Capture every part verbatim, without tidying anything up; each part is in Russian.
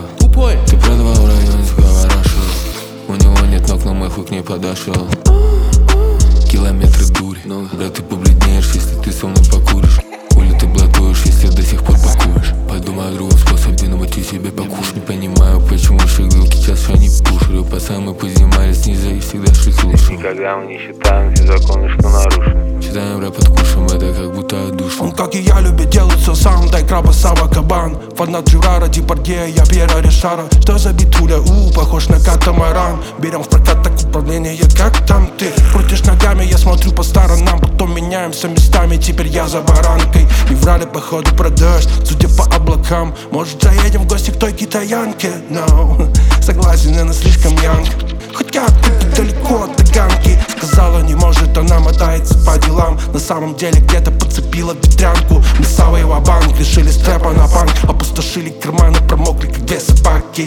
Тупой. Ты продавал в районе Сковорашева. У него нет ног, но мой хук не подошел. Километры дури, но брат, ты побледнеешь, если ты со мной покуришь. Хули ты блатуешь, если до сих пор пакуешь. Подумай о другом способе, но мать себе покушать. Не понимаю, почему шиглюки сейчас они пушили. Пацаны познимались снизу и всегда шить лучше. Никогда мы не считаем все законы, что нарушим. Считаем рэп под кушем, это как будто отдушим. Он, как и я, любит делать все сам. Дай краба, Сава, кабан. Фанат Джурара, Депардье, я Пьера Ришара. Что за битуля, у, похож на катамаран. Берем в прокат так управление, как там ты. Крутишь ногами, я смотрю по сторонам. Потом меняемся местами, теперь я за баранкой. Не врали, походу, про дождь, судя по облакам. Может, заедем в гости к той китаянке? No, согласен, она слишком янг. Хоть как-то далеко от таганки. Сказала, не может, она мотается по делам. На самом деле где-то подцепила ветрянку. Мы с Савой ва-банк, решили стрэпа на банк. Опустошили карманы, промокли, как две собаки.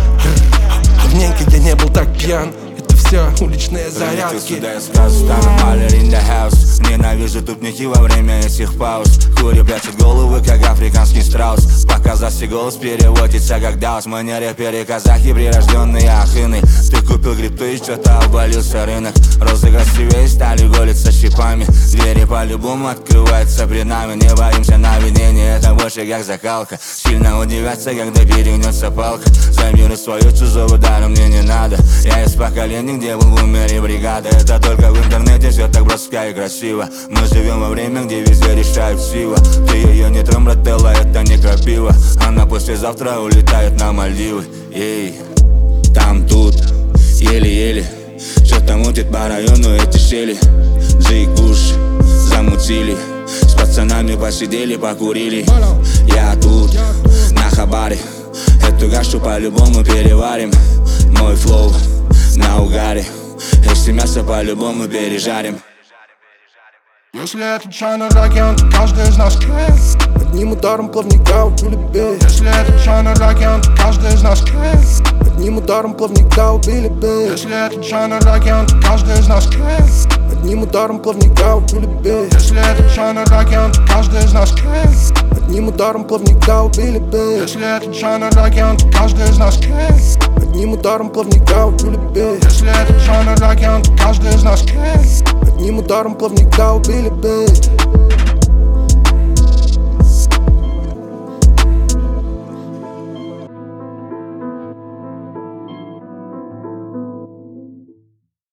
Давненько я не был так пьян. Это все уличные зарядки. Сюда я скажу, стану малер in the house. Ненавижу тупники во время этих пауз. Хури прячут головы, как африканский страус. Показался голос переводится как даус. Мы не рэперы, казахи, прирожденные ахыны. Ты купил грибы и что-то обвалился рынок. Розы красивее стали голиться щипами. Двери по-любому открываются пред нами. Не боимся наведения, это больше как закалка. Сильно удивятся, когда перегнется палка. За мир и свою чужого дара мне не надо. Я из поколения, где был в умере бригада. Это только в интернете все так броско и красиво. Мы живем во время, где везде решают сила. Ты ее не тром, брателла, это не крапива. Она послезавтра улетает на Мальдивы. Ей, там, тут, еле-еле. Что-то мутит по району эти щели. Джей Куш, замутили. С пацанами посидели, покурили. Я тут, на хабаре. Эту гашу по-любому переварим. Мой флоу на угаре. Если мясо по-любому пережарим. Если это чай на раке, то каждый из нас клеит. Одним ударом плавника убили бей. Если это чай на раке, то каждый из нас клеит. Одним ударом плавника убили бей. Если это чай на раке, то каждый из нас клеит. Одним ударом плавника убили бей. Если это чай на раке, то каждый из нас клеит. Одним ударом плавника убили бей. Если это чай на раке, то каждый из нас клеит. Одним ударом плавника убили бей. Если это чай на раке, то каждый из нас клеит. Одним ударом плавника убили бей.